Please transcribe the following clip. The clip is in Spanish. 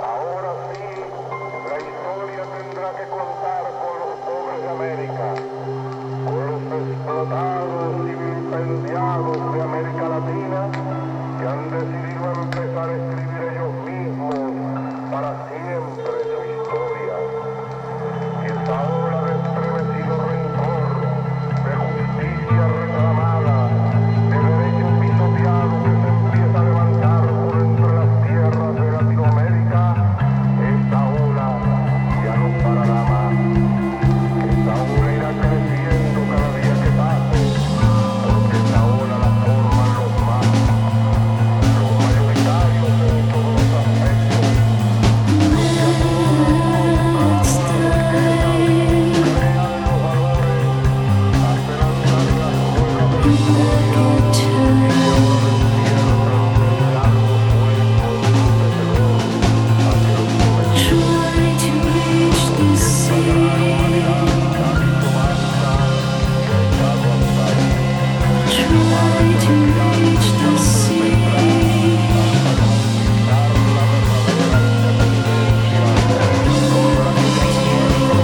Ahora sí, la historia tendrá que contar con los pobres de América, con los explotados y vilipendiados de América Latina, que han decidido empezar a escribir ellos mismos para siempre su historia. Esa ola de estremecido rencor, de justicia reclamada, de derecho pisoteado que se empieza a levantar por entre las tierras de Latinoamérica, esa ola ya no parará más. Esa ola irá creciendo cada día que pase, porque esa ola la forman los más, los mayoritarios en todos los aspectos, los que a todos los trabajan las riquezas, crean los valores, hacen andar las ruedas de la historia y que ahora despiertan sus largos sueños ensordecedor a que los sometidos de esta gran humanidad que ha dicho basta y ha echado a andar. Marcha el viaje que ya se vendrá hasta conquistar la verdadera independencia, lograr nuestro